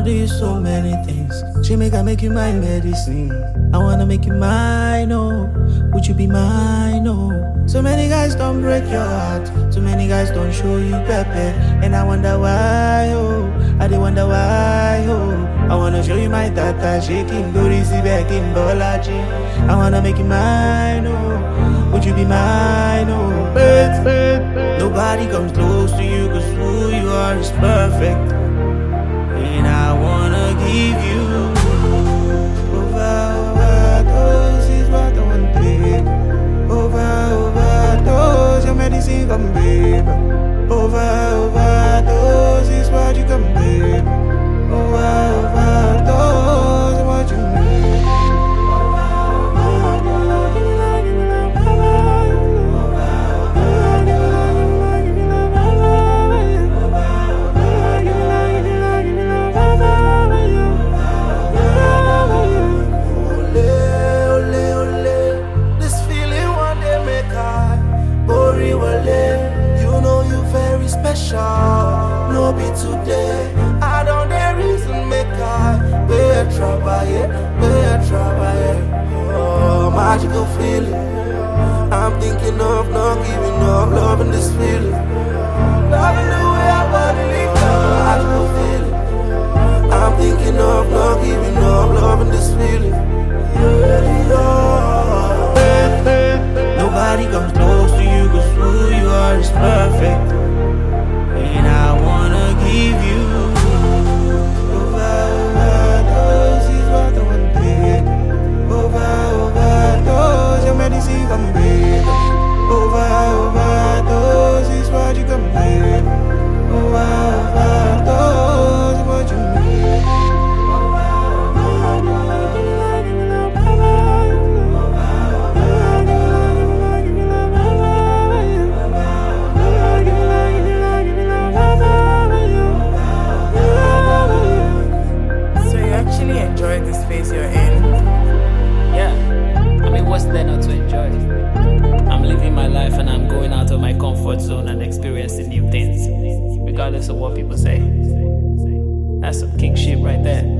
do you so many things. She make you my medicine. I wanna make you mine, oh. Would you be mine, oh? So many guys don't break your heart. So many guys don't show you pepper. And I wonder why, oh. I do wonder why, oh. I wanna show you my tata shaking booty, see back in Bolaji. I wanna make you mine, oh. Would you be mine, oh? Nobody comes close to you, cause who you are is perfect. And I wanna give you overdose is what I want, babe. Overdose, your medicine come, babe. Overdose is what you come, babe. Overdose is what you need. No be today, I don't there reason make I be a trouble. Oh, magical feeling. I'm thinking of not giving up, loving this feeling. Loving the way our body lives, magical feeling. I'm thinking of not giving up, loving this feeling. Nobody comes close to you, cause who you are is perfect. And I wanna give you overdose is what I want, babe. Overdose, your medicine come, babe. Overdose is what you come, babe. Overdose is what you need. Enjoy the space you're in. Yeah, I mean, what's there not to enjoy? I'm living my life and I'm going out of my comfort zone and experiencing new things, regardless of what people say. That's some king shit right there.